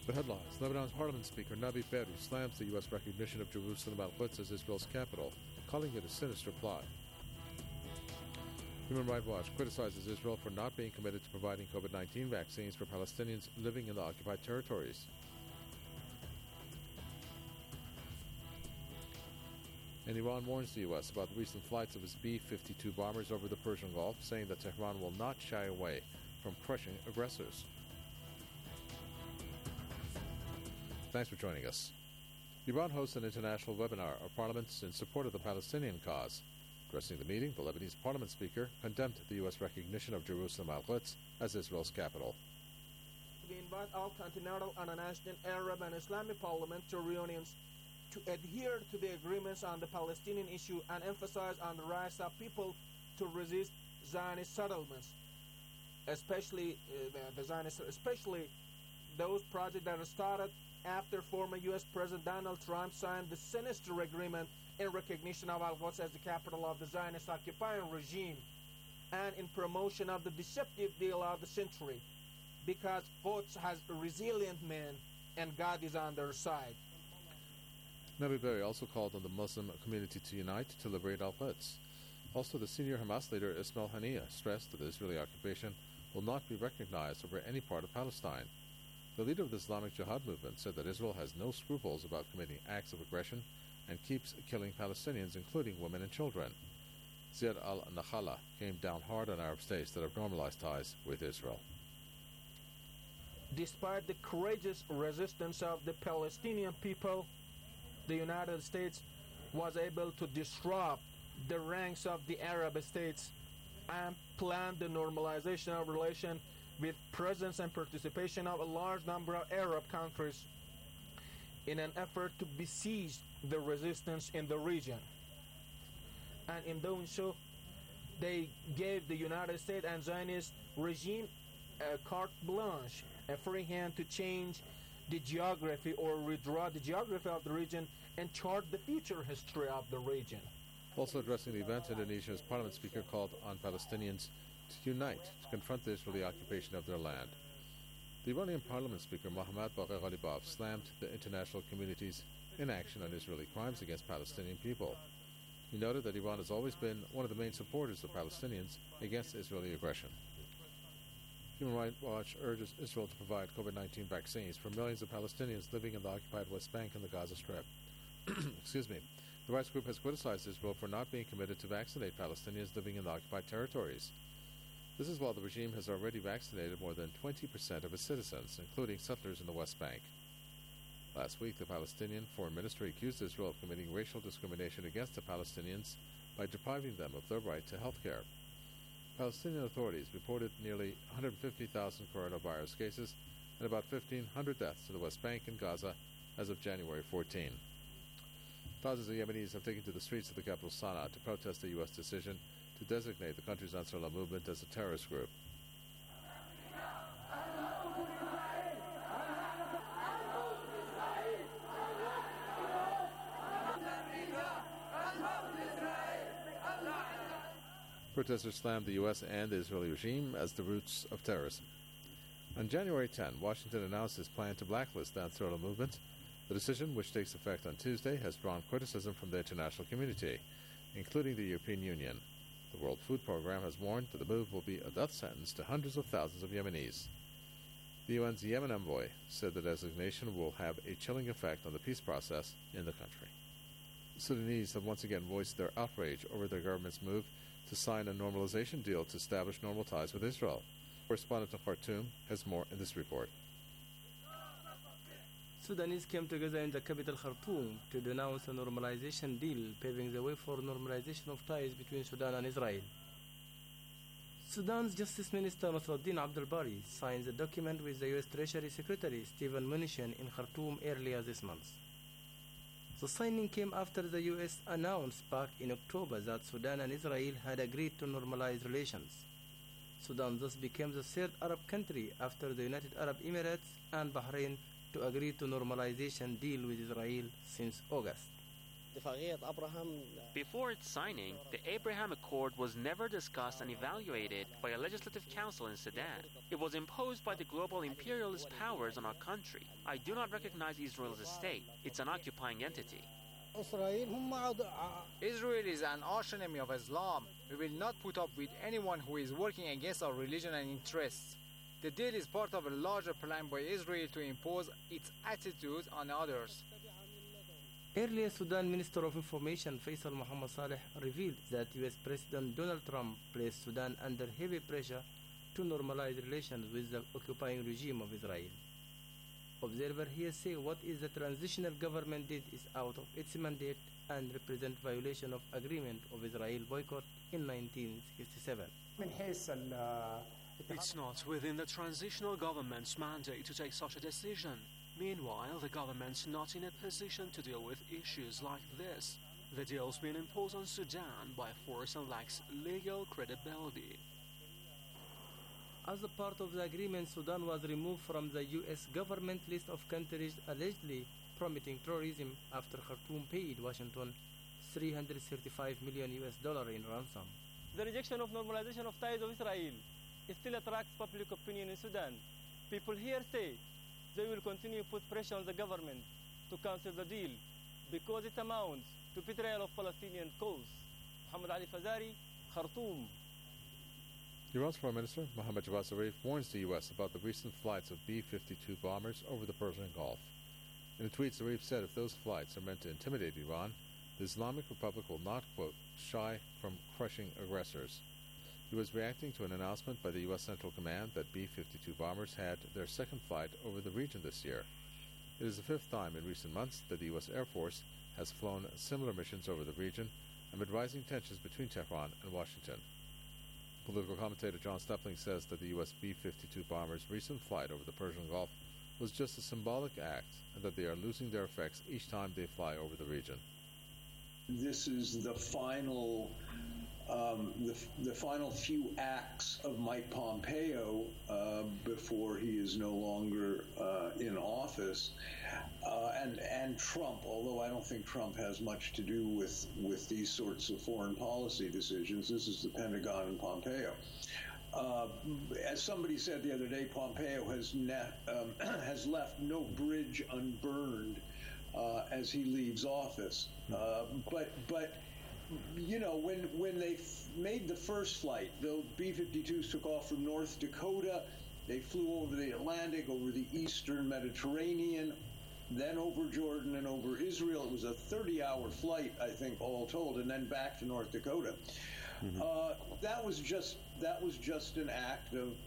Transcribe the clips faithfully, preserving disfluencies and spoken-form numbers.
The headlines. Lebanon's parliament speaker Nabi Berri slams the U S recognition of Jerusalem Al-Quds as Israel's capital, calling it a sinister plot. Human Rights Watch criticizes Israel for not being committed to providing COVID nineteen vaccines for Palestinians living in the occupied territories. And Iran warns the U S about the recent flights of its B fifty-two bombers over the Persian Gulf, saying that Tehran will not shy away from crushing aggressors. Thanks for joining us. Iran hosts an international webinar of parliaments in support of the Palestinian cause. Addressing the meeting, the Lebanese parliament speaker condemned the U S recognition of Jerusalem Al-Quds as Israel's capital. We invite all continental, international, Arab, and Islamic parliamentary unions to adhere to the agreements on the Palestinian issue and emphasize on the rights of people to resist Zionist settlements, especially uh, the, the Zionists, especially those projects that are started after former U S President Donald Trump signed the sinister agreement in recognition of Al-Quds as the capital of the Zionist occupying regime and in promotion of the deceptive deal of the century, because Quds has resilient men and God is on their side. Nabi Berri also called on the Muslim community to unite to liberate Al-Quds. Also, the senior Hamas leader Ismail Haniyeh stressed that the Israeli occupation will not be recognized over any part of Palestine. The leader of the Islamic Jihad movement said that Israel has no scruples about committing acts of aggression and keeps killing Palestinians, including women and children. Ziad al-Nakhala came down hard on Arab states that have normalized ties with Israel. Despite the courageous resistance of the Palestinian people, the United States was able to disrupt the ranks of the Arab states and plan the normalization of relations with presence and participation of a large number of Arab countries in an effort to besiege the resistance in the region. And in doing so, they gave the United States and Zionist regime a carte blanche, a free hand to change the geography or redraw the geography of the region and chart the future history of the region. Also addressing the event, Indonesia's parliament speaker called on Palestinians to unite to confront the Israeli occupation of their land. The Iranian parliament speaker Mohammad Bagher Ghalibaf slammed the international community's inaction on Israeli crimes against Palestinian people. He noted that Iran has always been one of the main supporters of Palestinians against Israeli aggression. Human Rights Watch urges Israel to provide COVID nineteen vaccines for millions of Palestinians living in the occupied West Bank and the Gaza Strip. Excuse me. The rights group has criticized Israel for not being committed to vaccinate Palestinians living in the occupied territories. This is while the regime has already vaccinated more than twenty percent of its citizens, including settlers in the West Bank. Last week, the Palestinian Foreign Ministry accused Israel of committing racial discrimination against the Palestinians by depriving them of their right to health care. Palestinian authorities reported nearly one hundred fifty thousand coronavirus cases and about fifteen hundred deaths in the West Bank and Gaza as of January fourteenth. Thousands of Yemenis have taken to the streets of the capital Sana'a to protest the U S decision to designate the country's Ansarullah movement as a terrorist group. Protesters slammed the U S and the Israeli regime as the roots of terrorism. On January tenth, Washington announced its plan to blacklist the Ansarullah movement. The decision, which takes effect on Tuesday, has drawn criticism from the international community, including the European Union. The World Food Programme has warned that the move will be a death sentence to hundreds of thousands of Yemenis. The U N's Yemen envoy said the designation will have a chilling effect on the peace process in the country. The Sudanese have once again voiced their outrage over their government's move to sign a normalization deal to establish normal ties with Israel. Correspondent in Khartoum has more in this report. Sudanese came together in the capital Khartoum to denounce a normalization deal paving the way for normalization of ties between Sudan and Israel. Sudan's Justice Minister Nasruddin Abdul Bari signed the document with the U S Treasury Secretary Stephen Mnuchin in Khartoum earlier this month. The signing came after the U S announced back in October that Sudan and Israel had agreed to normalize relations. Sudan thus became the third Arab country after the United Arab Emirates and Bahrain to agree to normalization deal with Israel since August. Before its signing, the Abraham Accord was never discussed and evaluated by a legislative council in Sudan. It was imposed by the global imperialist powers on our country. I do not recognize Israel as a state. It's an occupying entity. Israel is an arch enemy of Islam. We will not put up with anyone who is working against our religion and interests. The deal is part of a larger plan by Israel to impose its attitudes on others. Earlier, Sudan Minister of Information Faisal Mohammed Saleh revealed that U S President Donald Trump placed Sudan under heavy pressure to normalize relations with the occupying regime of Israel. Observer here say what is the transitional government did is out of its mandate and represent violation of agreement of Israel boycott in nineteen sixty-seven. It's not within the transitional government's mandate to take such a decision. Meanwhile, the government's not in a position to deal with issues like this. The deal's been imposed on Sudan by force and lacks legal credibility. As a part of the agreement, Sudan was removed from the U S government list of countries allegedly promoting terrorism after Khartoum paid Washington three hundred thirty-five million U S dollar in ransom. The rejection of normalization of ties of Israel still attracts public opinion in Sudan. People here say they will continue to put pressure on the government to cancel the deal because it amounts to betrayal of Palestinian cause. Mohammed Ali Fazari, Khartoum. Iran's Foreign Minister Mohammad Javad Zarif warns the U S about the recent flights of B fifty-two bombers over the Persian Gulf. In a tweet, Zarif said if those flights are meant to intimidate Iran, the Islamic Republic will not, quote, shy from crushing aggressors. He was reacting to an announcement by the U S Central Command that B fifty-two bombers had their second flight over the region this year. It is the fifth time in recent months that the U S Air Force has flown similar missions over the region amid rising tensions between Tehran and Washington. Political commentator John Stepling says that the U S B fifty-two bombers' recent flight over the Persian Gulf was just a symbolic act and that they are losing their effects each time they fly over the region. This is the final um, the, the final few acts of Mike Pompeo uh, before he is no longer uh, in office, uh, and and Trump. Although I don't think Trump has much to do with with these sorts of foreign policy decisions. This is the Pentagon and Pompeo. Uh, as somebody said the other day, Pompeo has ne- um, has left no bridge unburned uh, as he leaves office. Uh, but but. You know, when when they f- made the first flight, the B fifty-twos took off from North Dakota. They flew over the Atlantic, over the eastern Mediterranean, then over Jordan and over Israel. It was a thirty-hour flight, I think, all told, and then back to North Dakota. Mm-hmm. Uh, that was just that was just an act of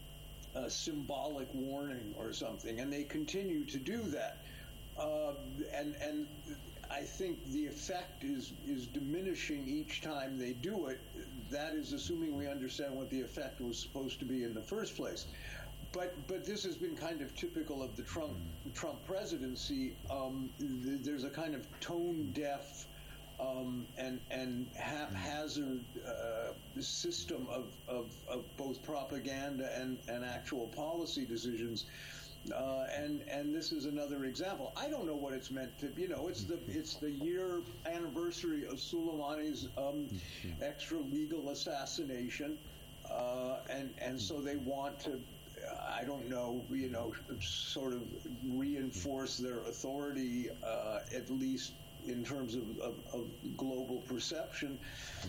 a symbolic warning or something, and they continue to do that. Uh, and and. I think the effect is is diminishing each time they do it. That is assuming we understand what the effect was supposed to be in the first place. But but this has been kind of typical of the Trump Trump presidency. Um, th- there's a kind of tone deaf um, and and haphazard uh, system of, of of both propaganda and and actual policy decisions. Uh, and and this is another example. I don't know what it's meant to. You know, it's the it's the year anniversary of Soleimani's um, extra-legal assassination, uh, and and so they want to. I don't know. You know, sort of reinforce their authority, uh, at least in terms of, of, of global perception.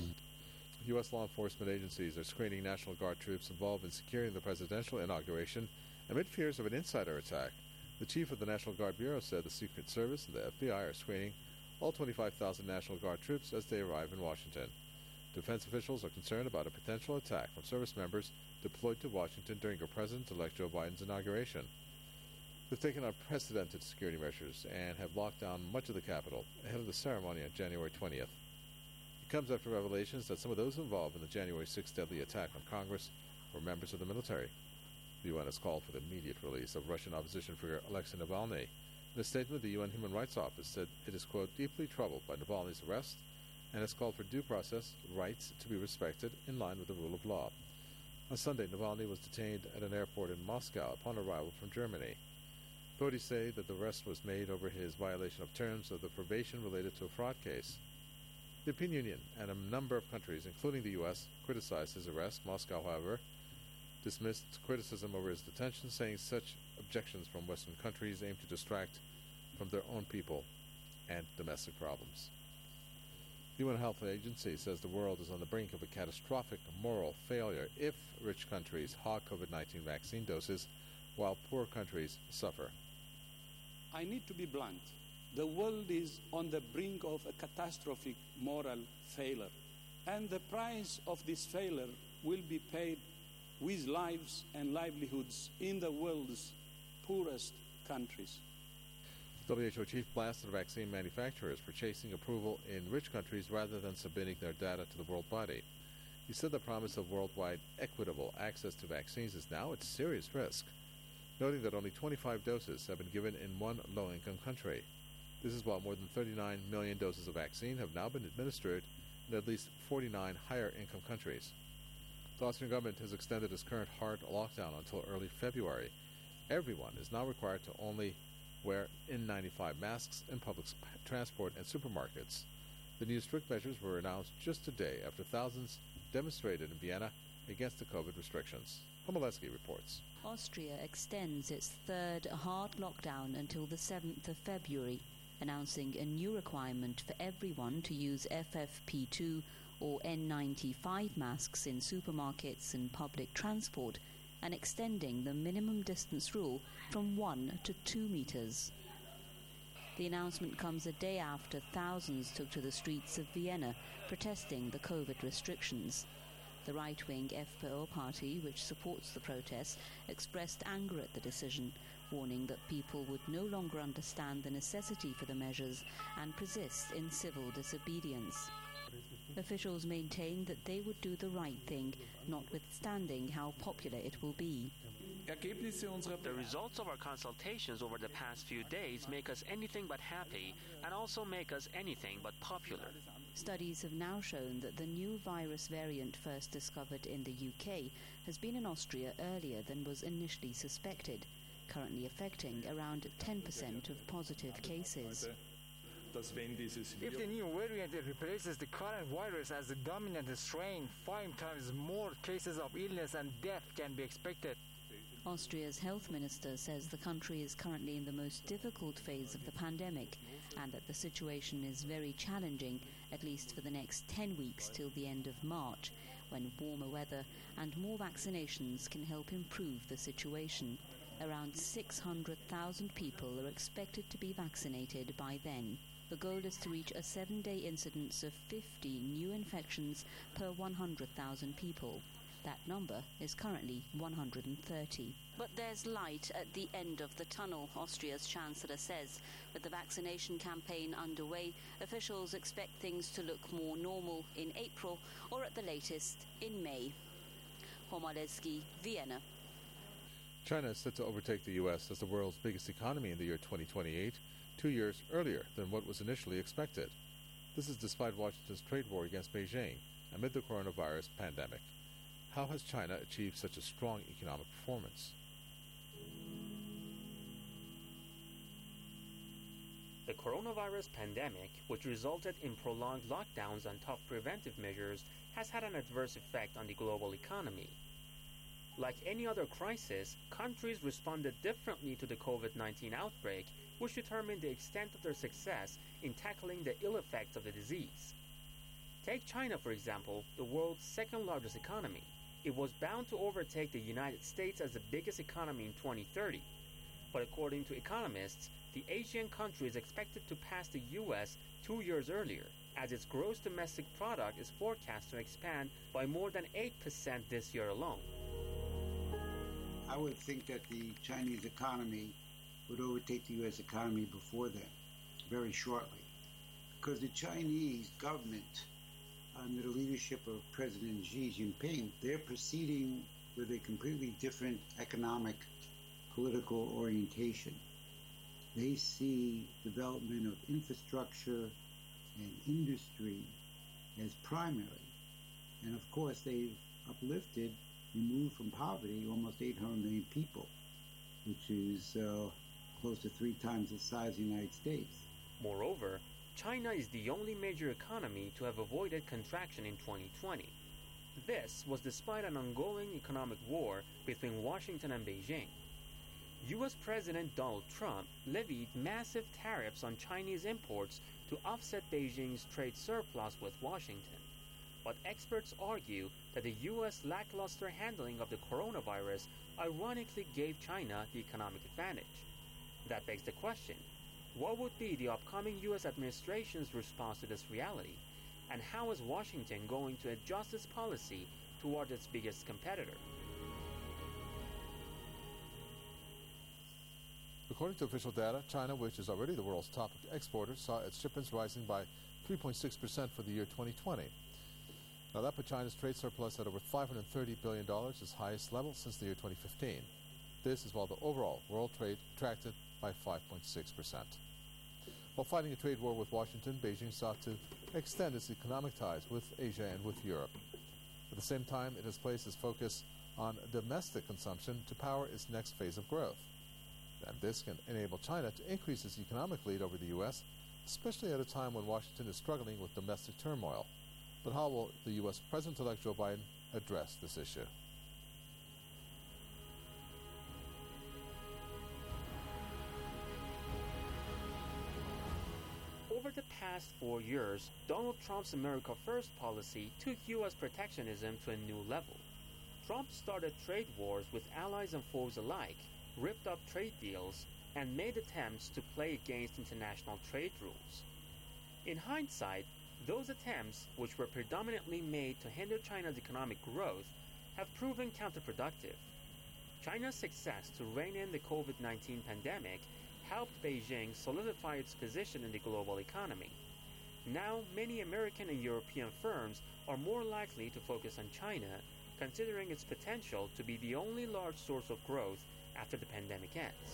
U S law enforcement agencies are screening National Guard troops involved in securing the presidential inauguration amid fears of an insider attack. The chief of the National Guard Bureau said the Secret Service and the F B I are screening all twenty-five thousand National Guard troops as they arrive in Washington. Defense officials are concerned about a potential attack from service members deployed to Washington during President-elect Joe Biden's inauguration. They've taken unprecedented security measures and have locked down much of the Capitol ahead of the ceremony on January twentieth. It comes after revelations that some of those involved in the January sixth deadly attack on Congress were members of the military. The U N has called for the immediate release of Russian opposition figure Alexei Navalny. In a statement, the U N Human Rights Office said it is, quote, deeply troubled by Navalny's arrest and has called for due process rights to be respected in line with the rule of law. On Sunday, Navalny was detained at an airport in Moscow upon arrival from Germany. Authorities say that the arrest was made over his violation of terms of the probation related to a fraud case. The European Union and a number of countries, including the U S, criticized his arrest. Moscow, however, dismissed criticism over his detention, saying such objections from Western countries aim to distract from their own people and domestic problems. The U N Health Agency says the world is on the brink of a catastrophic moral failure if rich countries hog COVID nineteen vaccine doses while poor countries suffer. I need to be blunt. The world is on the brink of a catastrophic moral failure, and the price of this failure will be paid with lives and livelihoods in the world's poorest countries. W H O chief blasted vaccine manufacturers for chasing approval in rich countries rather than submitting their data to the world body. He said the promise of worldwide equitable access to vaccines is now at serious risk, noting that only twenty-five doses have been given in one low-income country. This is while more than thirty-nine million doses of vaccine have now been administered in at least forty-nine higher-income countries. The Austrian government has extended its current hard lockdown until early February. Everyone is now required to only wear N ninety-five masks in public transport and supermarkets. The new strict measures were announced just a day after thousands demonstrated in Vienna against the COVID restrictions. Homolesky reports. Austria extends its third hard lockdown until the seventh of February, announcing a new requirement for everyone to use F F P two or N ninety-five masks in supermarkets and public transport, and extending the minimum distance rule from one to two meters. The announcement comes a day after thousands took to the streets of Vienna protesting the COVID restrictions. The right-wing F P O party, which supports the protests, expressed anger at the decision, warning that people would no longer understand the necessity for the measures and persist in civil disobedience. Officials maintained that they would do the right thing, notwithstanding how popular it will be. The results of our consultations over the past few days make us anything but happy and also make us anything but popular. Studies have now shown that the new virus variant first discovered in the U K has been in Austria earlier than was initially suspected, currently affecting around ten percent of positive cases. If the new variant replaces the current virus as the dominant strain, five times more cases of illness and death can be expected. Austria's health minister says the country is currently in the most difficult phase of the pandemic and that the situation is very challenging, at least for the next ten weeks till the end of March, when warmer weather and more vaccinations can help improve the situation. Around six hundred thousand people are expected to be vaccinated by then. The goal is to reach a seven-day incidence of fifty new infections per one hundred thousand people. That number is currently one hundred thirty. But there's light at the end of the tunnel, Austria's Chancellor says. With the vaccination campaign underway, officials expect things to look more normal in April or at the latest in May. Homolesky, Vienna. China is set to overtake the U S as the world's biggest economy in the year twenty twenty-eight, two years earlier than what was initially expected. This is despite Washington's trade war against Beijing amid the coronavirus pandemic. How has China achieved such a strong economic performance? The coronavirus pandemic, which resulted in prolonged lockdowns and tough preventive measures, has had an adverse effect on the global economy. Like any other crisis, countries responded differently to the COVID nineteen outbreak, which determined the extent of their success in tackling the ill effects of the disease. Take China, for example, the world's second largest economy. It was bound to overtake the United States as the biggest economy in twenty thirty. But according to economists, the Asian country is expected to pass the U S two years earlier, as its gross domestic product is forecast to expand by more than eight percent this year alone. I would think that the Chinese economy would overtake the U S economy before then, very shortly, because the Chinese government, under the leadership of President Xi Jinping, they're proceeding with a completely different economic, political orientation. They see development of infrastructure and industry as primary. And of course, they've uplifted, removed from poverty, almost eight hundred million people, which is uh, close to three times the size of the United States. Moreover, China is the only major economy to have avoided contraction in twenty twenty. This was despite an ongoing economic war between Washington and Beijing. U S President Donald Trump levied massive tariffs on Chinese imports to offset Beijing's trade surplus with Washington. But experts argue that the U S lackluster handling of the coronavirus ironically gave China the economic advantage. That begs the question, what would be the upcoming U S administration's response to this reality? And how is Washington going to adjust its policy toward its biggest competitor? According to official data, China, which is already the world's top exporter, saw its shipments rising by three point six percent for the year twenty twenty. Now that put China's trade surplus at over five hundred thirty billion dollars, its highest level since the year twenty fifteen. This is while the overall world trade contracted by five point six percent. While fighting a trade war with Washington, Beijing sought to extend its economic ties with Asia and with Europe. At the same time, it has placed its focus on domestic consumption to power its next phase of growth. And this can enable China to increase its economic lead over the U S, especially at a time when Washington is struggling with domestic turmoil. But how will the U S President-elect Joe Biden address this issue? Over the past four years, Donald Trump's America First policy took U S protectionism to a new level. Trump started trade wars with allies and foes alike, ripped up trade deals, and made attempts to play against international trade rules. In hindsight, those attempts, which were predominantly made to hinder China's economic growth, have proven counterproductive. China's success to rein in the COVID nineteen pandemic helped Beijing solidify its position in the global economy. Now, many American and European firms are more likely to focus on China, considering its potential to be the only large source of growth after the pandemic ends.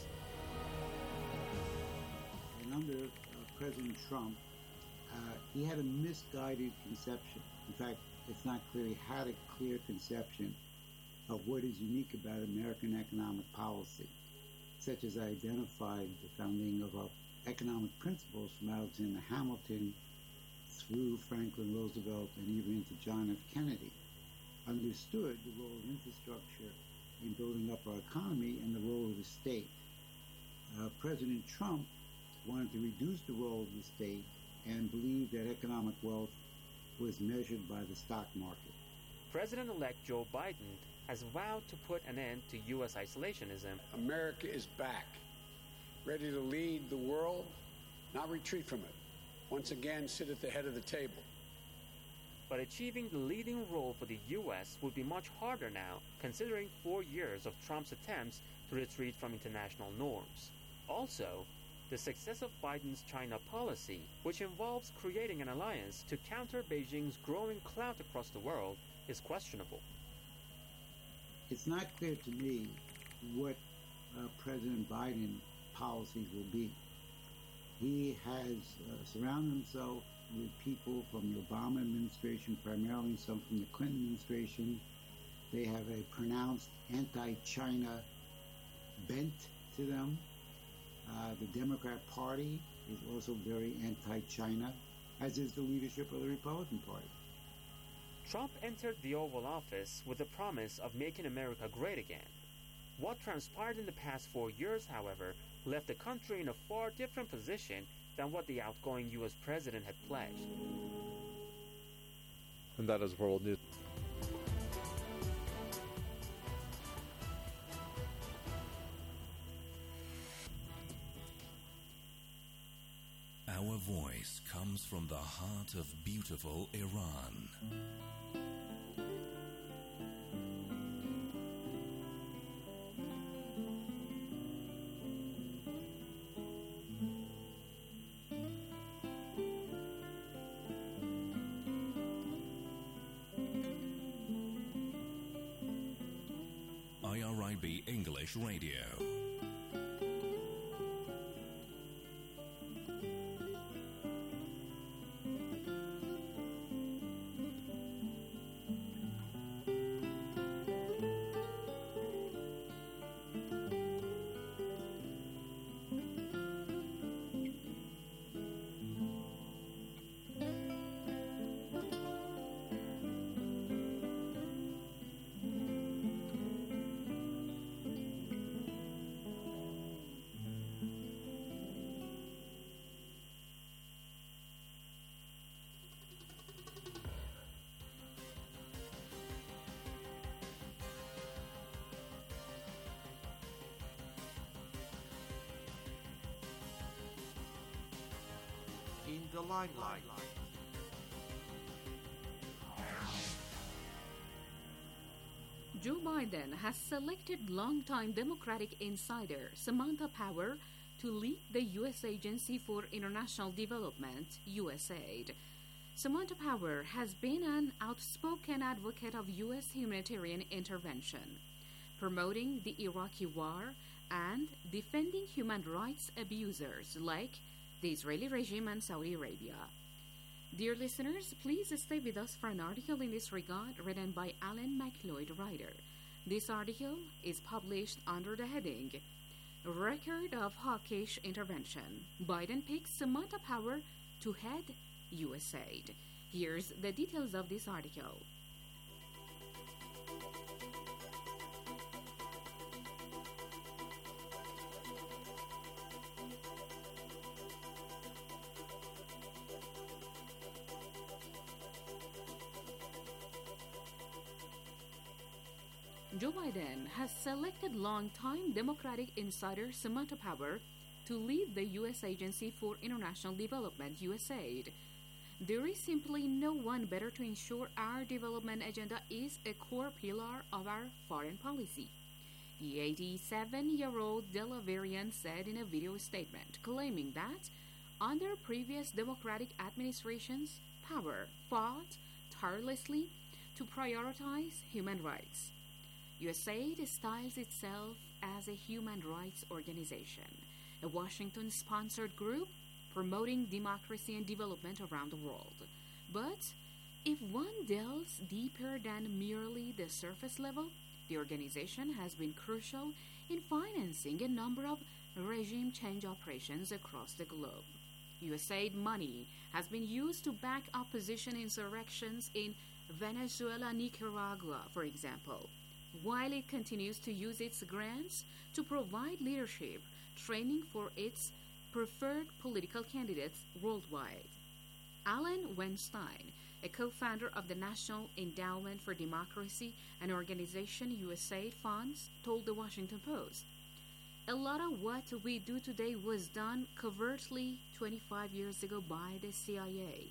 And under uh, President Trump, uh, he had a misguided conception. In fact, it's not clear he had a clear conception of what is unique about American economic policy, such as identified the founding of our economic principles from Alexander Hamilton through Franklin Roosevelt and even into John F. Kennedy, understood the role of infrastructure in building up our economy and the role of the state. Uh, President Trump wanted to reduce the role of the state and believed that economic wealth was measured by the stock market. President-elect Joe Biden has vowed to put an end to U S isolationism. America is back, ready to lead the world, not retreat from it. Once again, sit at the head of the table. But achieving the leading role for the U S would be much harder now, considering four years of Trump's attempts to retreat from international norms. Also, the success of Biden's China policy, which involves creating an alliance to counter Beijing's growing clout across the world, is questionable. It's not clear to me what uh, President Biden's policies will be. He has uh, surrounded himself with people from the Obama administration, primarily some from the Clinton administration. They have a pronounced anti-China bent to them. Uh, the Democrat Party is also very anti-China, as is the leadership of the Republican Party. Trump entered the Oval Office with the promise of making America great again. What transpired in the past four years, however, left the country in a far different position than what the outgoing U S president had pledged. And that is World News. Our voice comes from the heart of beautiful Iran. I R I B English Radio. the limelight. Joe Biden has selected longtime Democratic insider Samantha Power to lead the U S Agency for International Development, USAID. Samantha Power has been an outspoken advocate of U S humanitarian intervention, promoting the Iraqi war and defending human rights abusers like the Israeli regime and Saudi Arabia. Dear listeners, please stay with us for an article in this regard written by Alan McLeod Ryder. This article is published under the heading Record of Hawkish Intervention. Biden picks Samantha Power to head USAID. Here's the details of this article. Joe Biden has selected longtime Democratic insider Samantha Power to lead the U S Agency for International Development, USAID. There is simply no one better to ensure our development agenda is a core pillar of our foreign policy, the eighty-seven-year-old Delaverian said in a video statement, claiming that under previous Democratic administrations, Power fought tirelessly to prioritize human rights. USAID styles itself as a human rights organization, a Washington-sponsored group promoting democracy and development around the world. But if one delves deeper than merely the surface level, the organization has been crucial in financing a number of regime change operations across the globe. USAID money has been used to back opposition insurrections in Venezuela and Nicaragua, for example, while it continues to use its grants to provide leadership training for its preferred political candidates worldwide. Alan Weinstein, a co-founder of the National Endowment for Democracy, an organization USAID funds, told the Washington Post, "A lot of what we do today was done covertly twenty-five years ago by the C I A."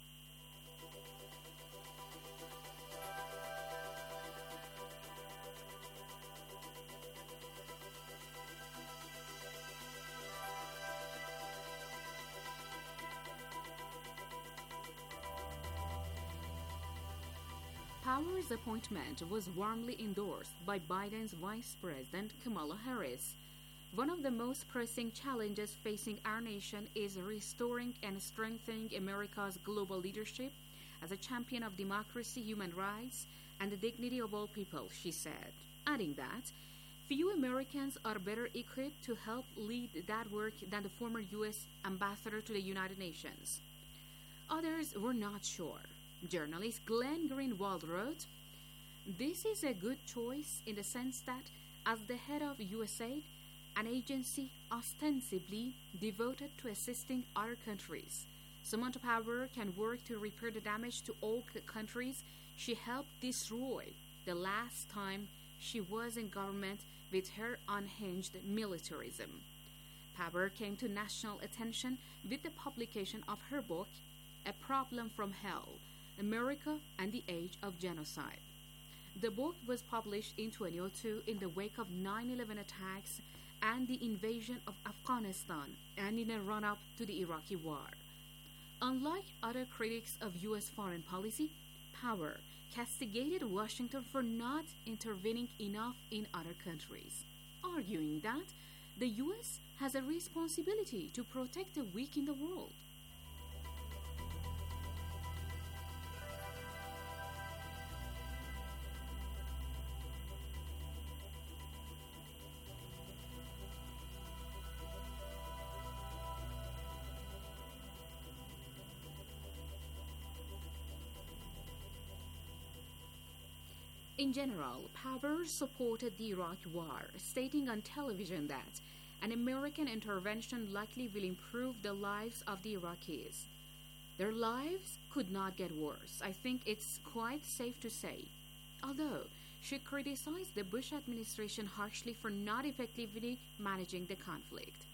Power's appointment was warmly endorsed by Biden's Vice President Kamala Harris. One of the most pressing challenges facing our nation is restoring and strengthening America's global leadership as a champion of democracy, human rights, and the dignity of all people, she said, adding that few Americans are better equipped to help lead that work than the former U S ambassador to the United Nations. Others were not sure. Journalist Glenn Greenwald wrote, "This is a good choice in the sense that, as the head of USAID, an agency ostensibly devoted to assisting other countries, Samantha Power can work to repair the damage to all c- countries she helped destroy the last time she was in government with her unhinged militarism." Power came to national attention with the publication of her book, A Problem from Hell, America and the Age of Genocide. The book was published in twenty oh two in the wake of nine eleven attacks and the invasion of Afghanistan and in a run-up to the Iraqi war. Unlike other critics of U S foreign policy, Power castigated Washington for not intervening enough in other countries, arguing that the U S has a responsibility to protect the weak in the world. In general, Power supported the Iraq War, stating on television that an American intervention likely will improve the lives of the Iraqis. Their lives could not get worse, I think it's quite safe to say. Although she criticized the Bush administration harshly for not effectively managing the conflict.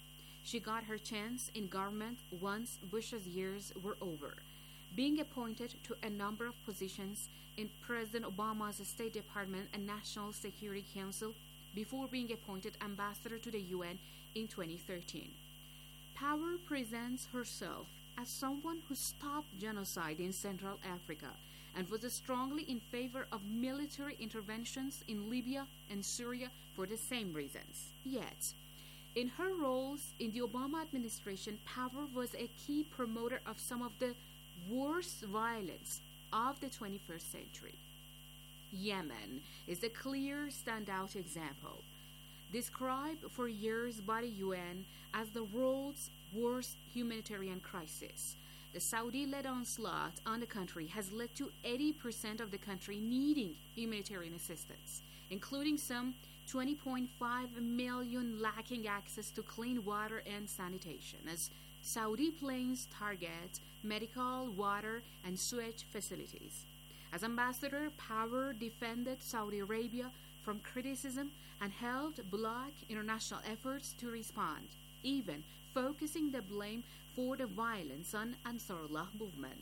She got her chance in government once Bush's years were over, being appointed to a number of positions in President Obama's State Department and National Security Council before being appointed ambassador to the U N in twenty thirteen. Power presents herself as someone who stopped genocide in Central Africa and was strongly in favor of military interventions in Libya and Syria for the same reasons. Yet, in her roles in the Obama administration, Power was a key promoter of some of the worst violence of the twenty-first century. Yemen is a clear standout example, described for years by the U N as the world's worst humanitarian crisis. The Saudi-led onslaught on the country has led to eighty percent of the country needing humanitarian assistance, including some twenty point five million lacking access to clean water and sanitation, as Saudi planes target medical, water, and sewage facilities. As ambassador, Power defended Saudi Arabia from criticism and helped block international efforts to respond, even focusing the blame for the violence on Ansarullah movement.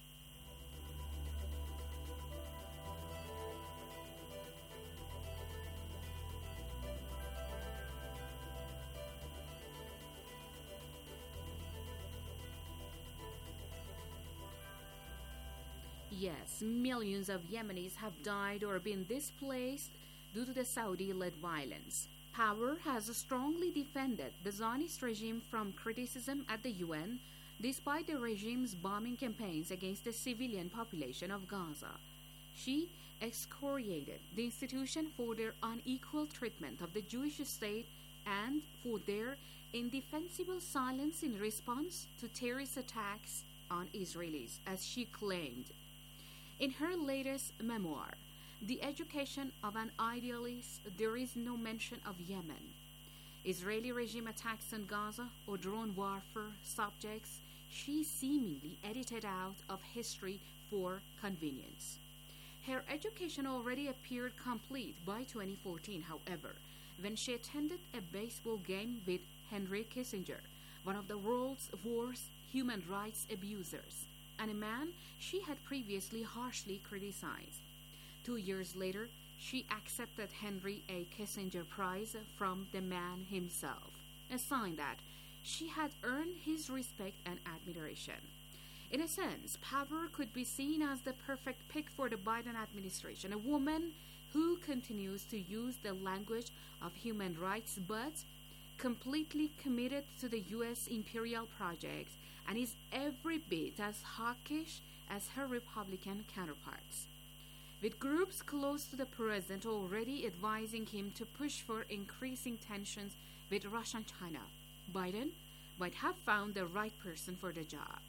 Yes, millions of Yemenis have died or been displaced due to the Saudi-led violence. Power has strongly defended the Zionist regime from criticism at the U N, despite the regime's bombing campaigns against the civilian population of Gaza. She excoriated the institution for their unequal treatment of the Jewish state and for their indefensible silence in response to terrorist attacks on Israelis, as she claimed. In her latest memoir, The Education of an Idealist, there is no mention of Yemen. Israeli regime attacks on Gaza or drone warfare subjects she seemingly edited out of history for convenience. Her education already appeared complete by twenty fourteen, however, when she attended a baseball game with Henry Kissinger, one of the world's worst human rights abusers, and a man she had previously harshly criticized. Two years later, she accepted Henry A. Kissinger Prize from the man himself, a sign that she had earned his respect and admiration. In a sense, Power could be seen as the perfect pick for the Biden administration, a woman who continues to use the language of human rights but completely committed to the U S imperial project and is every bit as hawkish as her Republican counterparts. With groups close to the president already advising him to push for increasing tensions with Russia and China, Biden might have found the right person for the job.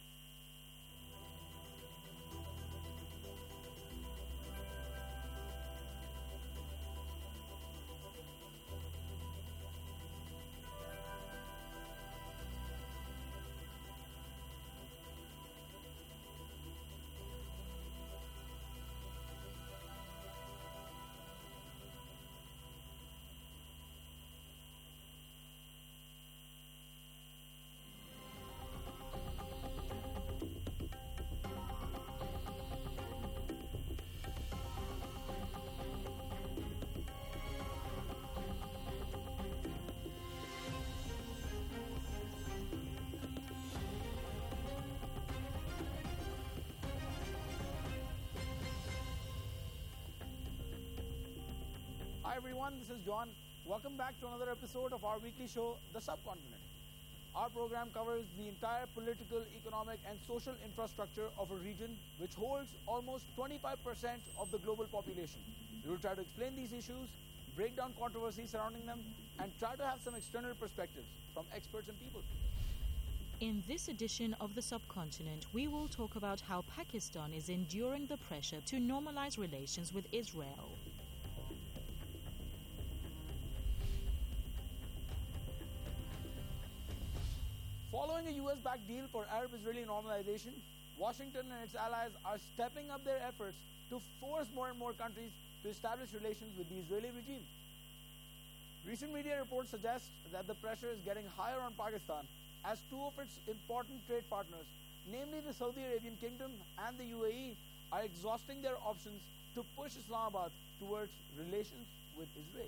Hi everyone, this is John. Welcome back to another episode of our weekly show, The Subcontinent. Our program covers the entire political, economic and social infrastructure of a region which holds almost twenty-five percent of the global population. We will try to explain these issues, break down controversies surrounding them, and try to have some external perspectives from experts and people. In this edition of The Subcontinent, we will talk about how Pakistan is enduring the pressure to normalize relations with Israel. Following a U S-backed deal for Arab-Israeli normalization, Washington and its allies are stepping up their efforts to force more and more countries to establish relations with the Israeli regime. Recent media reports suggest that the pressure is getting higher on Pakistan as two of its important trade partners, namely the Saudi Arabian Kingdom and the U A E, are exhausting their options to push Islamabad towards relations with Israel.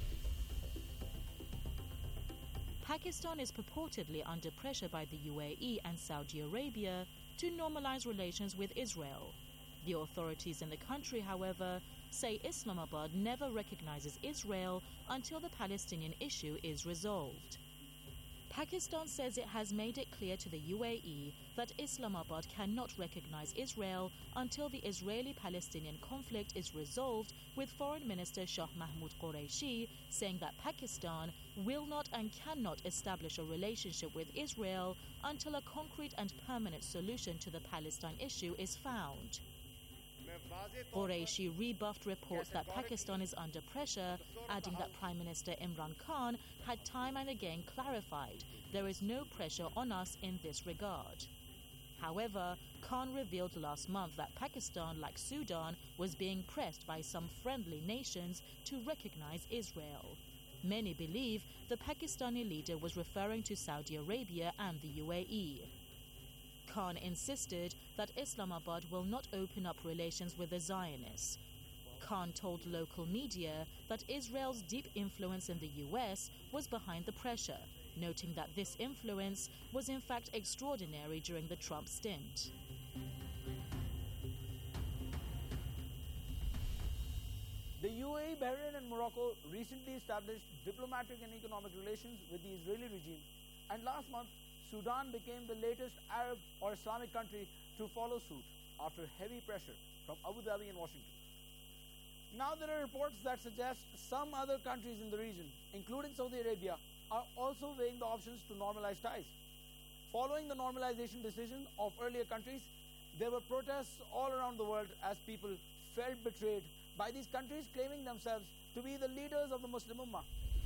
Pakistan is purportedly under pressure by the U A E and Saudi Arabia to normalize relations with Israel. The authorities in the country, however, say Islamabad never recognizes Israel until the Palestinian issue is resolved. Pakistan says it has made it clear to the U A E that Islamabad cannot recognize Israel until the Israeli-Palestinian conflict is resolved, with Foreign Minister Shah Mahmood Qureshi saying that Pakistan will not and cannot establish a relationship with Israel until a concrete and permanent solution to the Palestine issue is found. Qureshi rebuffed reports that Pakistan is under pressure, adding that Prime Minister Imran Khan had time and again clarified there is no pressure on us in this regard. However, Khan revealed last month that Pakistan, like Sudan, was being pressed by some friendly nations to recognize Israel. Many believe the Pakistani leader was referring to Saudi Arabia and the U A E. Khan insisted that Islamabad will not open up relations with the Zionists. Khan told local media that Israel's deep influence in the U S was behind the pressure, noting that this influence was in fact extraordinary during the Trump stint. The U A E, Bahrain and Morocco recently established diplomatic and economic relations with the Israeli regime, and last month Sudan became the latest Arab or Islamic country to follow suit after heavy pressure from Abu Dhabi and Washington. Now there are reports that suggest some other countries in the region, including Saudi Arabia, are also weighing the options to normalize ties. Following the normalization decision of earlier countries, there were protests all around the world as people felt betrayed by these countries claiming themselves to be the leaders of the Muslim Ummah.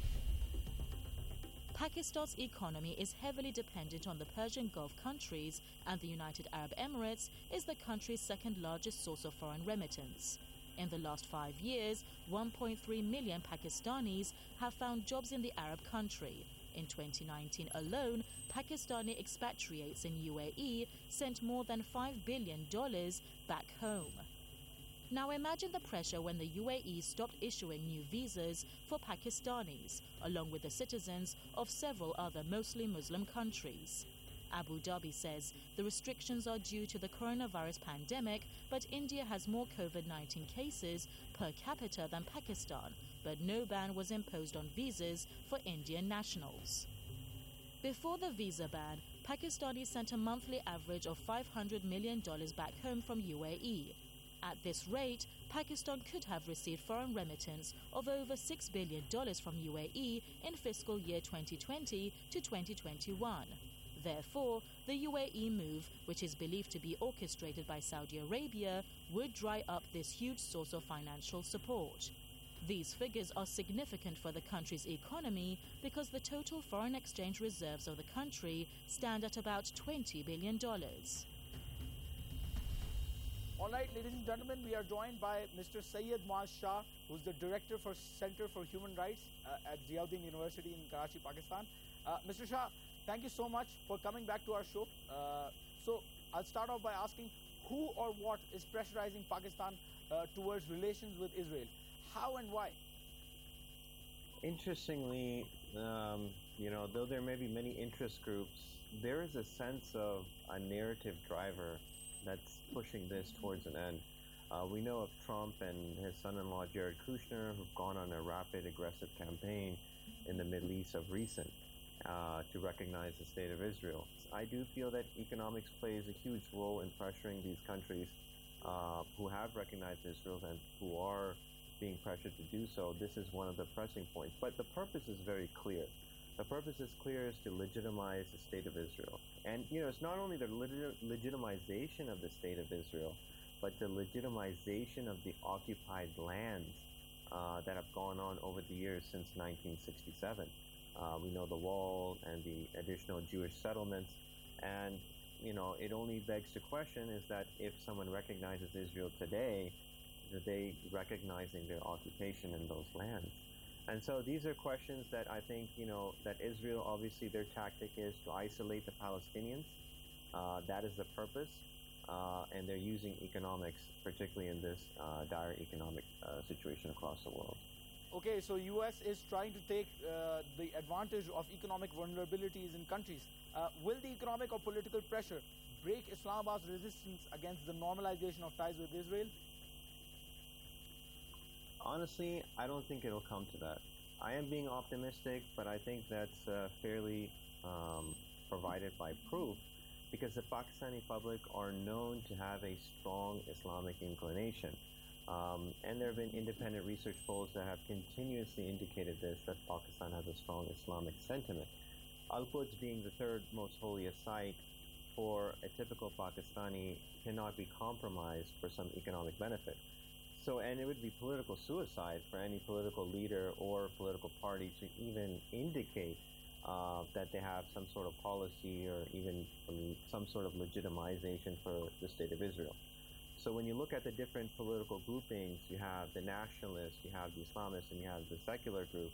Pakistan's economy is heavily dependent on the Persian Gulf countries, and the United Arab Emirates is the country's second largest source of foreign remittance. In the last five years, one point three million Pakistanis have found jobs in the Arab country. In twenty nineteen alone, Pakistani expatriates in U A E sent more than five billion dollars back home. Now imagine the pressure when the U A E stopped issuing new visas for Pakistanis, along with the citizens of several other mostly Muslim countries. Abu Dhabi says the restrictions are due to the coronavirus pandemic, but India has more COVID nineteen cases per capita than Pakistan, but no ban was imposed on visas for Indian nationals. Before the visa ban, Pakistanis sent a monthly average of five hundred million dollars back home from U A E. At this rate, Pakistan could have received foreign remittance of over six billion dollars from U A E in fiscal year twenty twenty to twenty twenty-one. Therefore, the U A E move, which is believed to be orchestrated by Saudi Arabia, would dry up this huge source of financial support. These figures are significant for the country's economy because the total foreign exchange reserves of the country stand at about twenty billion dollars. All right, ladies and gentlemen, we are joined by Mister Syed Muaz Shah, who's the Director for Center for Human Rights uh, at Ziauddin University in Karachi, Pakistan. Uh, Mister Shah, thank you so much for coming back to our show. Uh, so I'll start off by asking who or what is pressurizing Pakistan uh, towards relations with Israel? How and why? Interestingly, um, you know, though there may be many interest groups, there is a sense of a narrative driver that's pushing this towards an end. Uh, we know of Trump and his son-in-law Jared Kushner, who've gone on a rapid, aggressive campaign in the Middle East of recent uh, to recognize the State of Israel. I do feel that economics plays a huge role in pressuring these countries uh, who have recognized Israel and who are being pressured to do so. This is one of the pressing points. But the purpose is very clear. The purpose is clear is to legitimize the State of Israel. And, you know, it's not only the legit- legitimization of the State of Israel, but the legitimization of the occupied lands uh, that have gone on over the years since nineteen sixty-seven. Uh, we know the wall and the additional Jewish settlements. And, you know, it only begs the question is that if someone recognizes Israel today, are they recognizing their occupation in those lands? And so these are questions that I think, you know, that Israel, obviously their tactic is to isolate the Palestinians. Uh, that is the purpose. Uh, and they're using economics, particularly in this uh, dire economic uh, situation across the world. Okay, so U S is trying to take uh, the advantage of economic vulnerabilities in countries. Uh, will the economic or political pressure break Islamabad's resistance against the normalization of ties with Israel? Honestly, I don't think it'll come to that. I am being optimistic, but I think that's uh, fairly um, provided by proof, because the Pakistani public are known to have a strong Islamic inclination. Um, and there have been independent research polls that have continuously indicated this, that Pakistan has a strong Islamic sentiment. Al-Quds being the third most holiest site for a typical Pakistani cannot be compromised for some economic benefit. So, and it would be political suicide for any political leader or political party to even indicate uh, that they have some sort of policy or even um, some sort of legitimization for the State of Israel. So when you look at the different political groupings, you have the nationalists, you have the Islamists, and you have the secular group.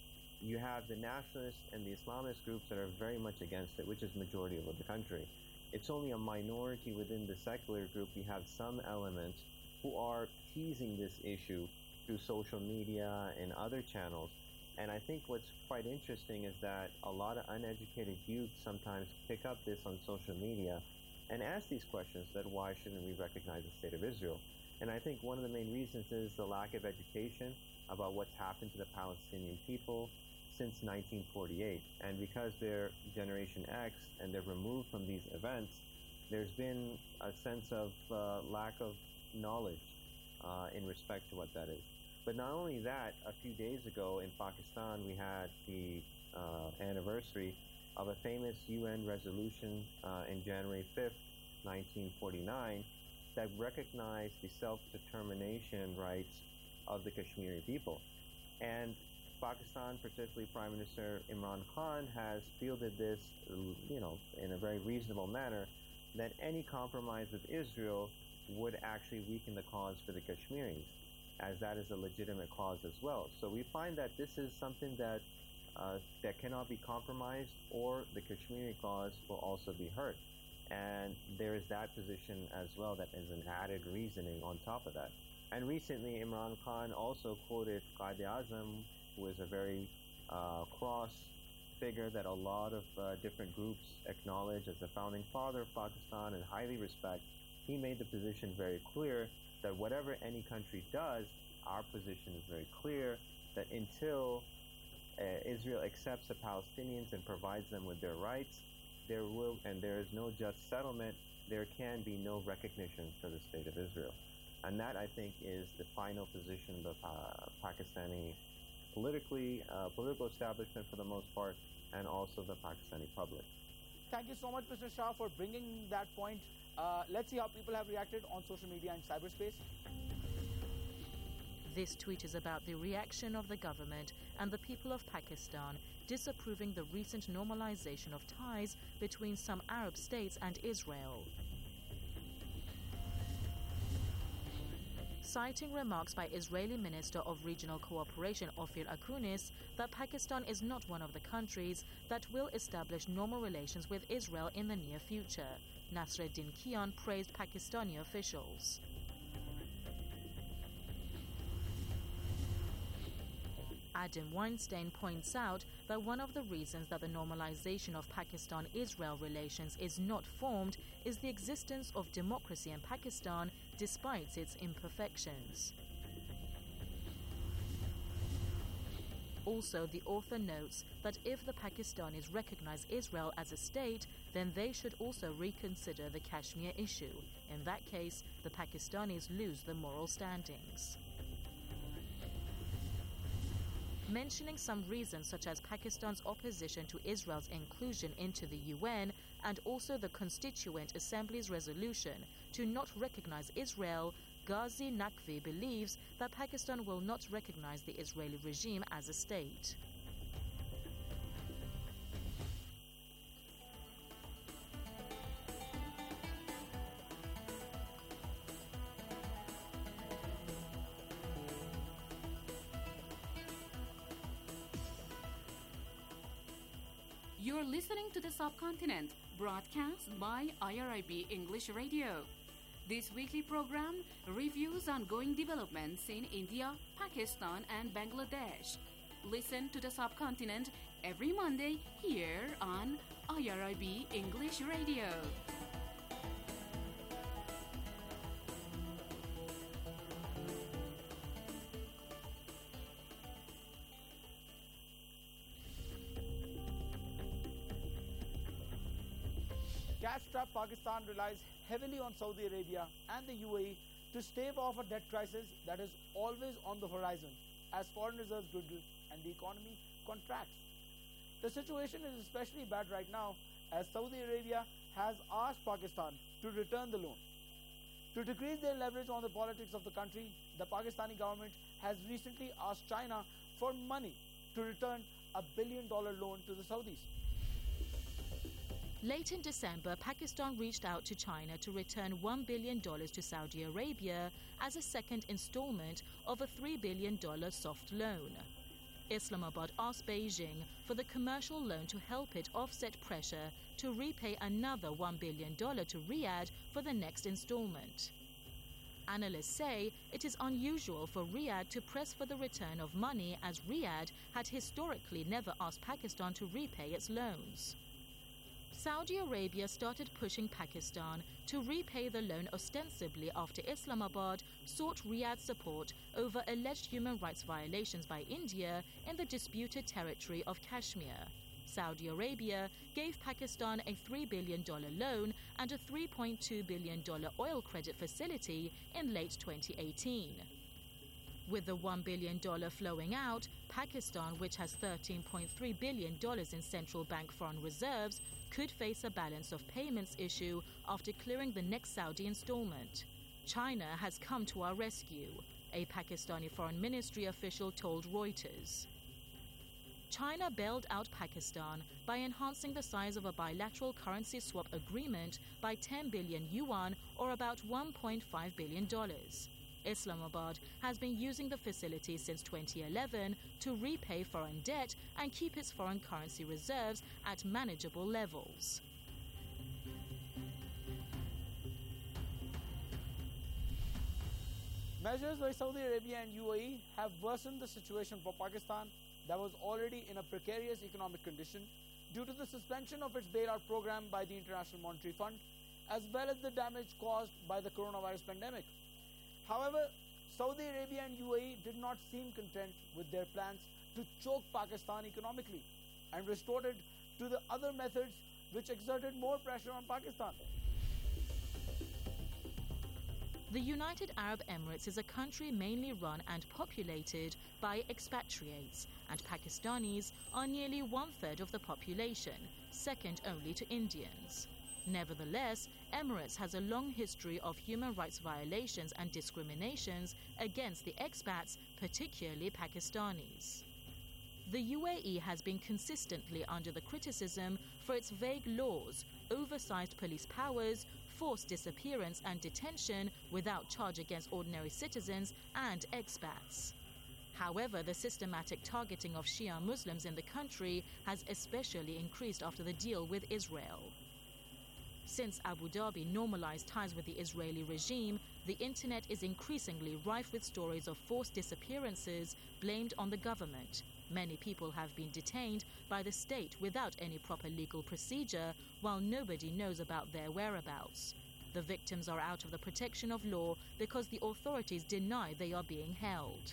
You have the nationalists and the Islamist groups that are very much against it, which is majority of the country. It's only a minority within the secular group. You have some elements who are teasing this issue through social media and other channels. And I think what's quite interesting is that a lot of uneducated youth sometimes pick up this on social media and ask these questions, that why shouldn't we recognize the State of Israel? And I think one of the main reasons is the lack of education about what's happened to the Palestinian people since nineteen forty-eight. And because they're Generation X and they're removed from these events, there's been a sense of uh, lack of knowledge uh, in respect to what that is. But not only that, a few days ago in Pakistan, we had the uh, anniversary of a famous U N resolution uh, in January fifth, nineteen forty-nine, that recognized the self-determination rights of the Kashmiri people. And Pakistan, particularly Prime Minister Imran Khan, has fielded this, you know, in a very reasonable manner, that any compromise with Israel would actually weaken the cause for the Kashmiris, as that is a legitimate cause as well. So we find that this is something that uh, that cannot be compromised, or the Kashmiri cause will also be hurt. And there is that position as well that is an added reasoning on top of that. And recently, Imran Khan also quoted Quaid-e-Azam, who is a very uh, cross figure that a lot of uh, different groups acknowledge as the founding father of Pakistan and highly respect. He made the position very clear that whatever any country does, our position is very clear, that until uh, Israel accepts the Palestinians and provides them with their rights, there will, and there is no just settlement, there can be no recognition for the State of Israel. And that, I think, is the final position of the uh, Pakistani politically, uh, political establishment for the most part, and also the Pakistani public. Thank you so much, Mister Shah, for bringing that point. Uh, let's see how people have reacted on social media and cyberspace. This tweet is about the reaction of the government and the people of Pakistan disapproving the recent normalization of ties between some Arab states and Israel. Citing remarks by Israeli Minister of Regional Cooperation Ophir Akunis that Pakistan is not one of the countries that will establish normal relations with Israel in the near future, Nasreddin Kian praised Pakistani officials. Adam Weinstein points out that one of the reasons that the normalization of Pakistan-Israel relations is not formed is the existence of democracy in Pakistan despite its imperfections. Also, the author notes that if the Pakistanis recognize Israel as a state, then they should also reconsider the Kashmir issue. In that case, the Pakistanis lose the moral standings. Mentioning some reasons such as Pakistan's opposition to Israel's inclusion into the U N and also the Constituent Assembly's resolution to not recognize Israel, Ghazi Naqvi believes that Pakistan will not recognize the Israeli regime as a state. You're listening to The Subcontinent, broadcast by I R I B English Radio. This weekly program reviews ongoing developments in India, Pakistan, and Bangladesh. Listen to The Subcontinent every Monday here on I R I B English Radio. Cash-strapped Pakistan relies heavily on Saudi Arabia and the U A E to stave off a debt crisis that is always on the horizon as foreign reserves dwindle and the economy contracts. The situation is especially bad right now as Saudi Arabia has asked Pakistan to return the loan. To decrease their leverage on the politics of the country, the Pakistani government has recently asked China for money to return a billion dollar loan to the Saudis. Late in December, Pakistan reached out to China to return one billion dollars to Saudi Arabia as a second installment of a three billion dollars soft loan. Islamabad asked Beijing for the commercial loan to help it offset pressure to repay another one billion dollars to Riyadh for the next installment. Analysts say it is unusual for Riyadh to press for the return of money as Riyadh had historically never asked Pakistan to repay its loans. Saudi Arabia started pushing Pakistan to repay the loan ostensibly after Islamabad sought Riyadh's support over alleged human rights violations by India in the disputed territory of Kashmir. Saudi Arabia gave Pakistan a three billion dollars loan and a three point two billion dollars oil credit facility in late twenty eighteen. With the one billion dollars flowing out, Pakistan, which has thirteen point three billion dollars in central bank foreign reserves, could face a balance of payments issue after clearing the next Saudi installment. China has come to our rescue, a Pakistani foreign ministry official told Reuters. China bailed out Pakistan by enhancing the size of a bilateral currency swap agreement by ten billion yuan or about one point five billion dollars. Islamabad has been using the facility since twenty eleven to repay foreign debt and keep its foreign currency reserves at manageable levels. Measures by Saudi Arabia and U A E have worsened the situation for Pakistan that was already in a precarious economic condition due to the suspension of its bailout program by the International Monetary Fund, as well as the damage caused by the coronavirus pandemic. However, Saudi Arabia and U A E did not seem content with their plans to choke Pakistan economically and resorted to the other methods which exerted more pressure on Pakistan. The United Arab Emirates is a country mainly run and populated by expatriates, and Pakistanis are nearly one-third of the population, second only to Indians. Nevertheless, Emirates has a long history of human rights violations and discriminations against the expats, particularly Pakistanis. The U A E has been consistently under the criticism for its vague laws, oversized police powers, forced disappearance and detention without charge against ordinary citizens and expats. However, the systematic targeting of Shia Muslims in the country has especially increased after the deal with Israel. Since Abu Dhabi normalized ties with the Israeli regime, the internet is increasingly rife with stories of forced disappearances blamed on the government. Many people have been detained by the state without any proper legal procedure, while nobody knows about their whereabouts. The victims are out of the protection of law because the authorities deny they are being held.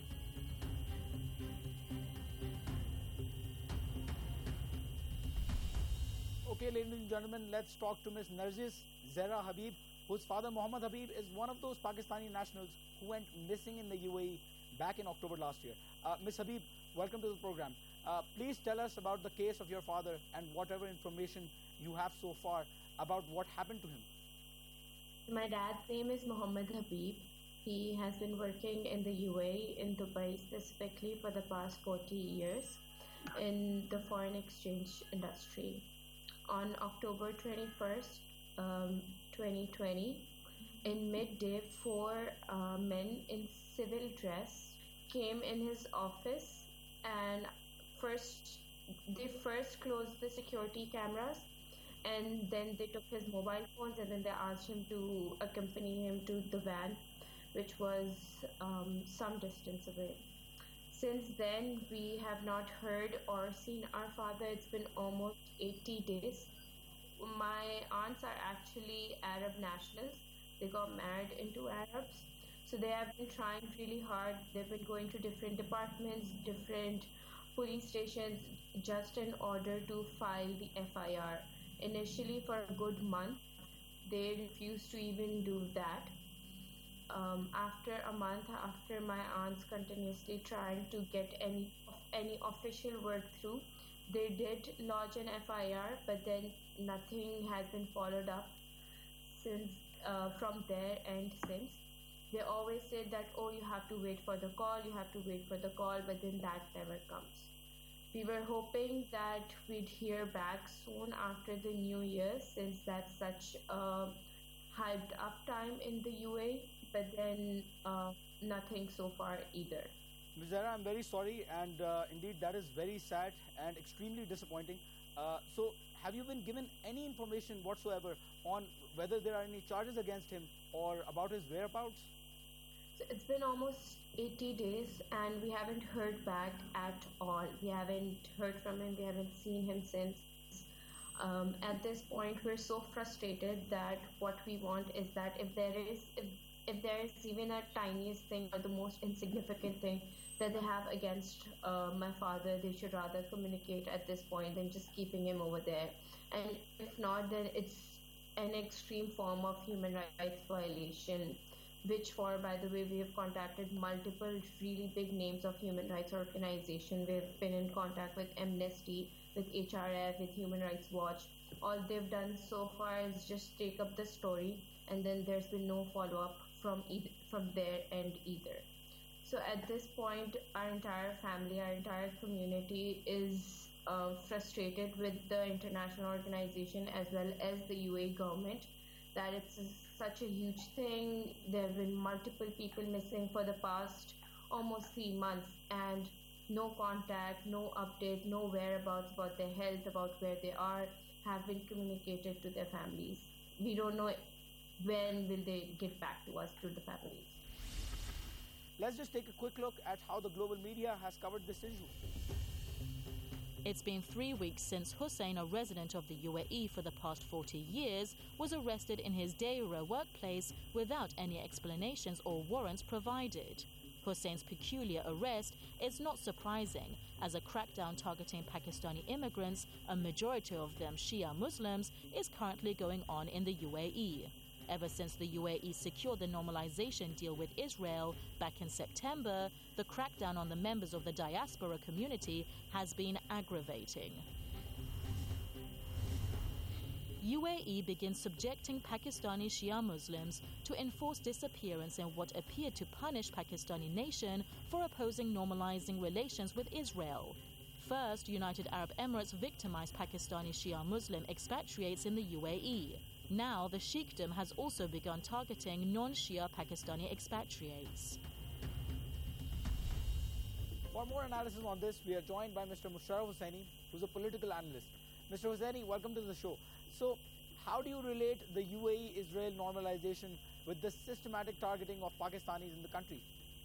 Okay, ladies and gentlemen, let's talk to Miss Narjis Zehra Habib, whose father Mohammed Habib is one of those Pakistani nationals who went missing in the U A E back in October last year. Uh, Miss Habib, welcome to the program. Uh, please tell us about the case of your father and whatever information you have so far about what happened to him. My dad's name is Mohammed Habib. He has been working in the U A E, in Dubai specifically, for the past forty years in the foreign exchange industry. On October twenty-first, um, twenty twenty, in midday, four uh, men in civil dress came in his office and first they first closed the security cameras, and then they took his mobile phones, and then they asked him to accompany him to the van, which was um, some distance away. Since then, we have not heard or seen our father. It's been almost eighty days. My aunts are actually Arab nationals. They got married into Arabs. So they have been trying really hard. They've been going to different departments, different police stations, just in order to file the F I R. Initially, for a good month, they refused to even do that. Um, after a month, after my aunts continuously trying to get any any official work through, they did lodge an F I R, but then nothing has been followed up since uh, from there and since. They always say that, oh, you have to wait for the call, you have to wait for the call, but then that never comes. We were hoping that we'd hear back soon after the New Year, since that's such a hyped up time in the U A E, but then uh, nothing so far either. Miz Zahra, I'm very sorry, and uh, indeed that is very sad and extremely disappointing. Uh, so, have you been given any information whatsoever on whether there are any charges against him or about his whereabouts? So it's been almost eighty days, and we haven't heard back at all. We haven't heard from him. We haven't seen him since. Um, at this point, we're so frustrated that what we want is that if there is if, if there is even a tiniest thing or the most insignificant thing that they have against uh, my father, they should rather communicate at this point than just keeping him over there. And if not, then it's an extreme form of human rights violation, which for, by the way, we have contacted multiple really big names of human rights organizations. We've been in contact with Amnesty, with H R F, with Human Rights Watch. All they've done so far is just take up the story, and then there's been no follow-up from either, from their end either. So at this point, our entire family, our entire community is uh, frustrated with the international organization as well as the U A E government, that it's a, such a huge thing. There have been multiple people missing for the past almost three months, and no contact, no update, no whereabouts about their health, about where they are, have been communicated to their families. We don't know when will they get back to us, to the families. Let's just take a quick look at how the global media has covered this issue. It's been three weeks since Hussein, a resident of the U A E for the past forty years, was arrested in his Deira workplace without any explanations or warrants provided. Hussein's peculiar arrest is not surprising, as a crackdown targeting Pakistani immigrants, a majority of them Shia Muslims, is currently going on in the U A E. Ever since the U A E secured the normalization deal with Israel back in September, the crackdown on the members of the diaspora community has been aggravating. U A E begins subjecting Pakistani Shia Muslims to enforced disappearance in what appeared to punish Pakistani nation for opposing normalizing relations with Israel. First, United Arab Emirates victimized Pakistani Shia Muslim expatriates in the U A E. Now, the Sheikhdom has also begun targeting non-Shia Pakistani expatriates. For more analysis on this, we are joined by Mister Musharraf Hossaini, who's a political analyst. Mister Hossaini, welcome to the show. So, how do you relate the U A E-Israel normalization with the systematic targeting of Pakistanis in the country?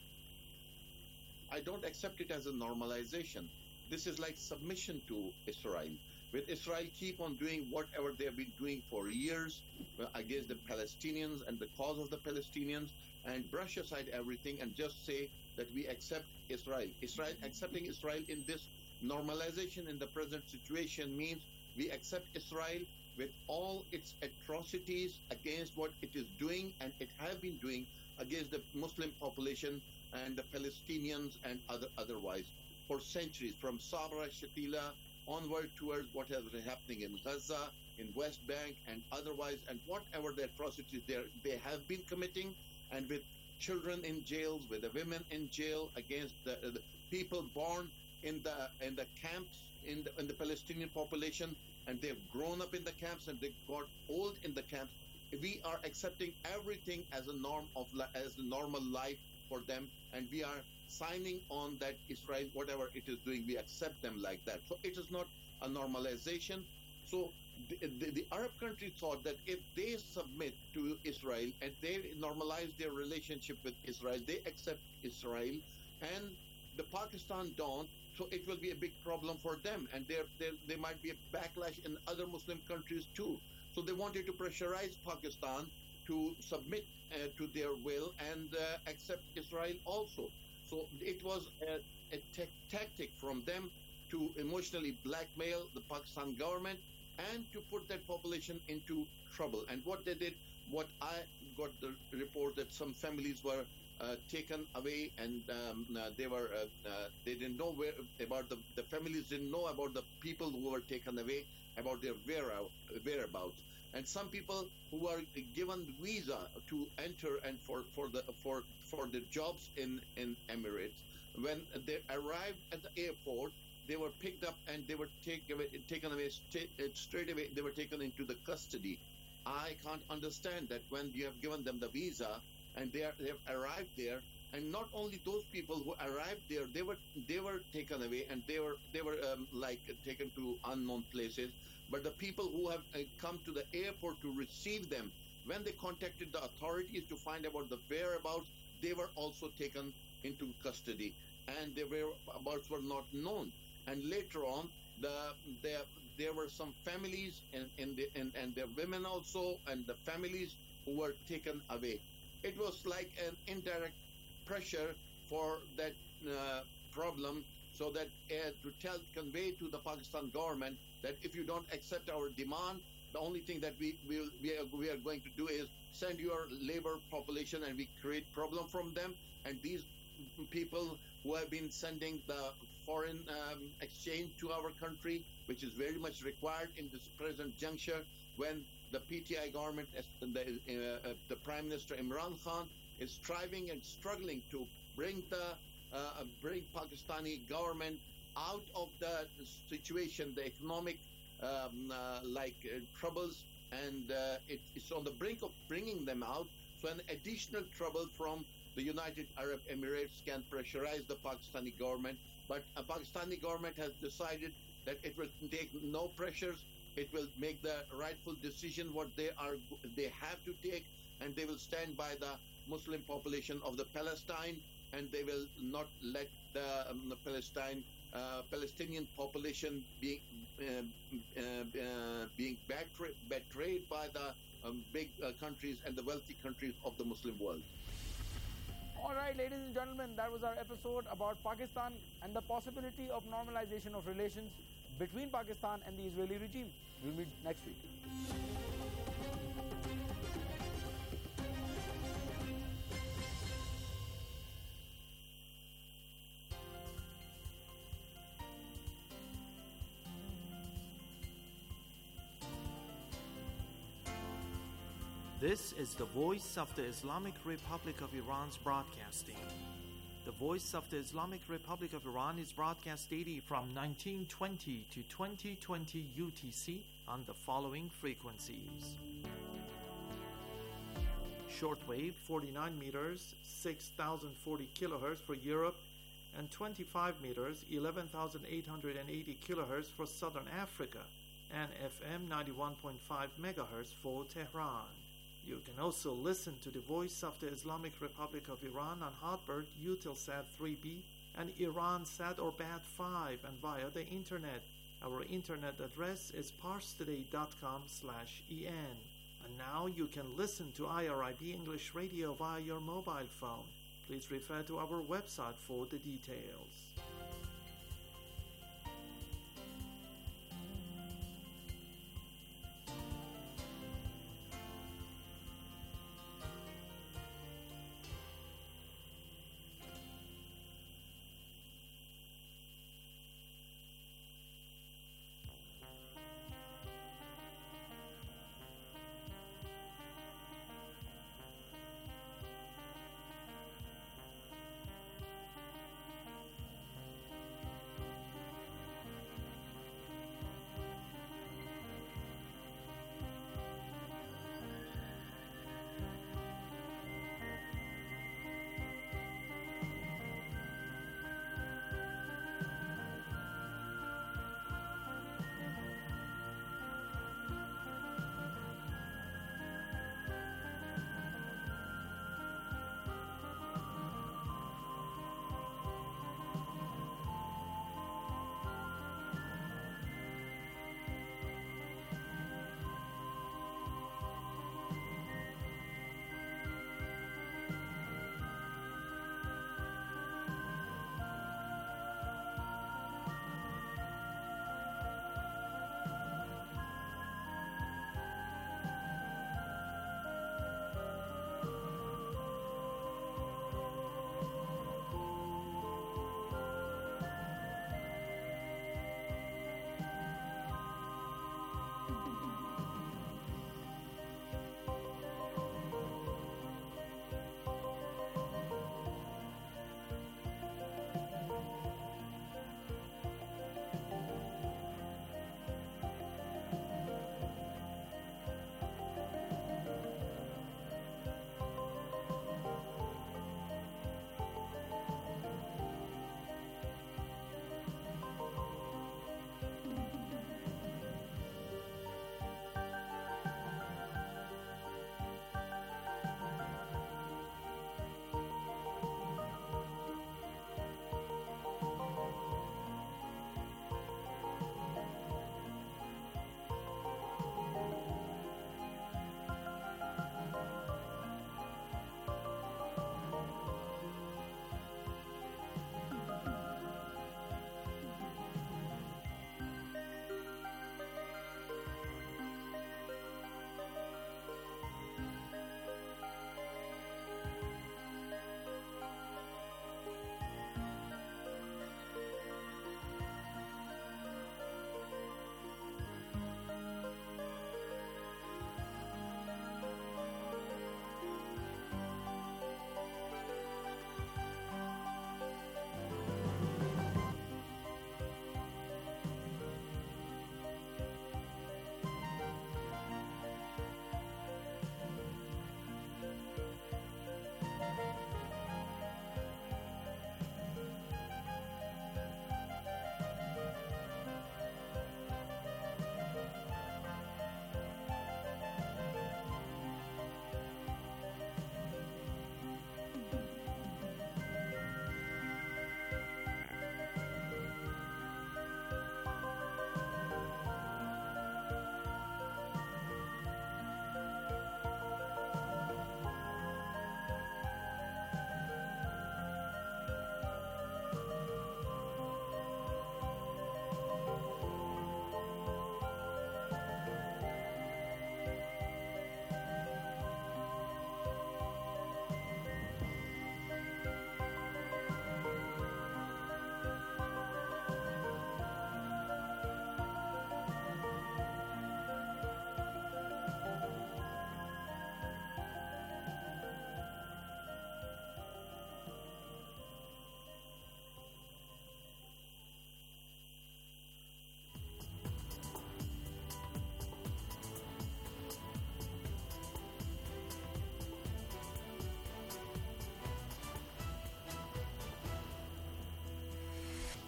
I don't accept it as a normalization. This is like submission to Israel. With Israel keep on doing whatever they have been doing for years against the Palestinians and the cause of the Palestinians, and brush aside everything and just say that we accept Israel. Israel accepting Israel in this normalization in the present situation means we accept Israel with all its atrocities against what it is doing and it has been doing against the Muslim population and the Palestinians and other otherwise for centuries, from Sabra, Shatila, onward towards what has been happening in Gaza, in West Bank, and otherwise, and whatever the atrocities they have been committing, and with children in jails, with the women in jail, against the, the people born in the in the camps in the, in the Palestinian population, and they've grown up in the camps and they got old in the camps. We are accepting everything as a norm of as a normal life for them, and we are signing on that Israel, whatever it is doing, we accept them like that. So it is not a normalization. So the, the, the Arab countries thought that if they submit to Israel and they normalize their relationship with Israel, they accept Israel, and the Pakistan don't, so it will be a big problem for them, and there there there might be a backlash in other Muslim countries too. So they wanted to pressurize Pakistan to submit uh, to their will and uh, accept Israel also. So it was a, a t- tactic from them to emotionally blackmail the Pakistan government and to put that population into trouble. And what they did, what I got the report that some families were uh, taken away, and um, uh, they were uh, uh, they didn't know where about the the families didn't know about the people who were taken away, about their whereabouts. And some people who were given visa to enter and for, for the for for the jobs in, in Emirates, when they arrived at the airport, they were picked up and they were take, taken away straight, straight away. They were taken into the custody. I can't understand that when you have given them the visa and they are, they have arrived there, and not only those people who arrived there, they were they were taken away and they were they were um, like taken to unknown places. But the people who have uh, come to the airport to receive them, when they contacted the authorities to find about the whereabouts, they were also taken into custody, and their whereabouts were not known. And later on, the there there were some families and and, the, and and their women also, and the families who were taken away. It was like an indirect pressure for that uh, problem, so that uh, to tell convey to the Pakistan government that if you don't accept our demand, the only thing that we will we are, we are going to do is send your labor population, and we create problem from them. And these people who have been sending the foreign um, exchange to our country, which is very much required in this present juncture, when the P T I government, the, uh, uh, the Prime Minister Imran Khan, is striving and struggling to bring the uh, bring Pakistani government out of the situation, the economic um, uh, like uh, troubles, and uh, it, it's on the brink of bringing them out. So an additional trouble from the United Arab Emirates can pressurize the Pakistani government, but a Pakistani government has decided that it will take no pressures. It will make the rightful decision what they are they have to take, and they will stand by the Muslim population of the Palestine, and they will not let the, um, the Palestine uh, Palestinian population being uh, uh, uh, being betray- betrayed by the um, big uh, countries and the wealthy countries of the Muslim world. All right, ladies and gentlemen, that was our episode about Pakistan and the possibility of normalization of relations between Pakistan and the Israeli regime. We'll meet next week. This is the Voice of the Islamic Republic of Iran's broadcasting. The Voice of the Islamic Republic of Iran is broadcast daily from nineteen twenty to twenty twenty U T C on the following frequencies. Shortwave forty-nine meters, six thousand forty kilohertz for Europe, and twenty-five meters, eleven thousand eight hundred eighty kilohertz for Southern Africa, and F M ninety-one point five megahertz for Tehran. You can also listen to the Voice of the Islamic Republic of Iran on Hotbird, Eutelsat three B, and Iransat or B A T five, and via the internet. Our internet address is parstoday dot com slash en. And now you can listen to I R I B English Radio via your mobile phone. Please refer to our website for the details.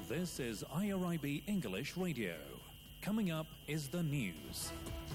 This is I R I B English Radio. Coming up is the news.